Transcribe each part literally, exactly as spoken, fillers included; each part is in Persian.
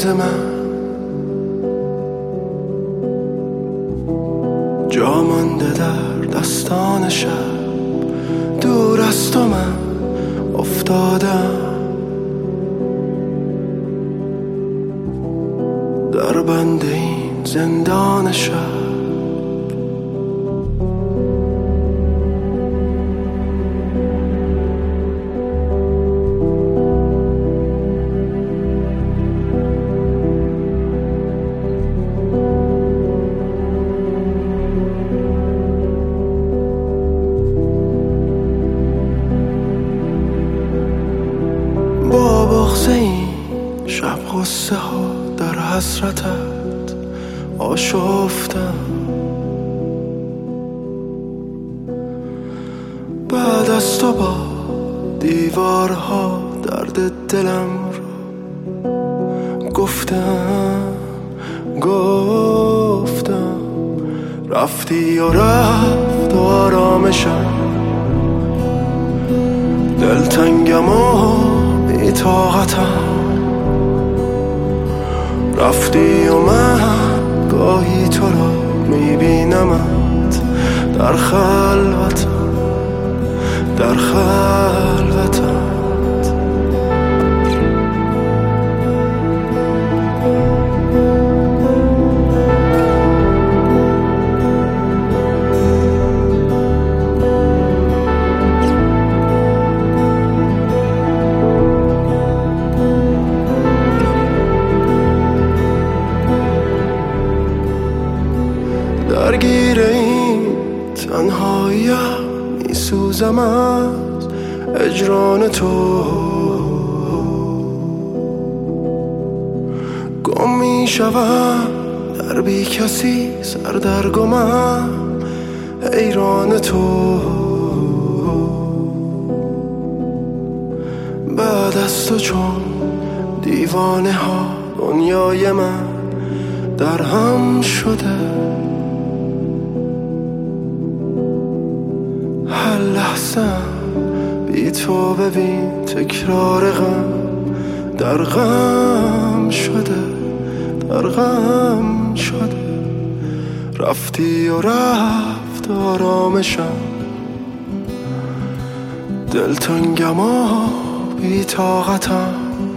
روز من جا مانده در دستان شب، دور از تو من افتادم، در بند این زندان شب. با بغض این شب غصه ها در حسرتت آشفتم، بعد از تو با دیوارها درد دلم رو گفتم گفتم رفتی و رفت آرامشم، دلتنگم و بی طاقتم، رفتی و من گاهی تو را میبینمت در خلوتم، در خلوتم. درگیر این تنهاییم میسوزم از اجران تو، گم میشوم در بی کسی سردرگمم حیران تو، بعد از تو چون دیوانه ها دنیای من در هم شده، هر لحظه بی تو ببین تکرار غم در غم شده، در غم شده، رفتی و رفت آرامشم، دلتنگم و بی طاقتم،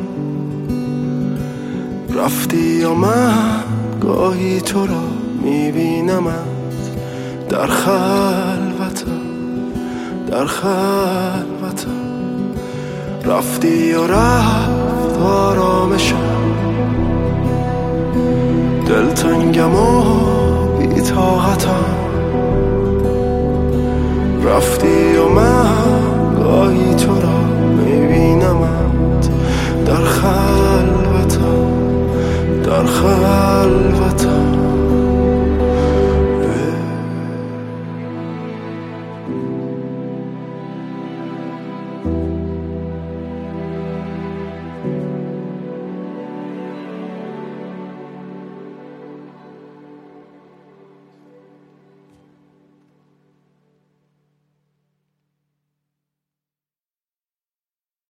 رفتی و من گاهی تو را میبینمت در خلوتم، در خلوتم، رفتی و رفت آرامشم، دلتنگم و بی طاقتم، رفتی و من گاهی تو را میبینمت در خلوتم، در خلوتم.